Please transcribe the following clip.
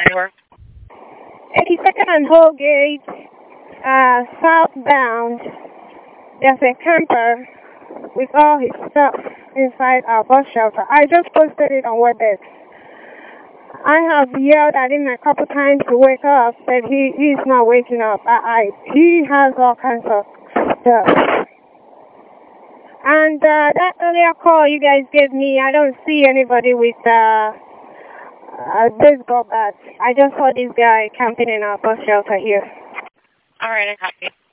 were? 82nd and Holgate, southbound. There's a camper with all his stuff inside our bus shelter. I just posted it on WebEx. I have yelled at him a couple times to wake up, but he's not waking up. He has all kinds of stuff. And that earlier call you guys gave me, I don't see anybody with a baseball bat. I just saw this guy camping in our bus shelter here. All right, I copy.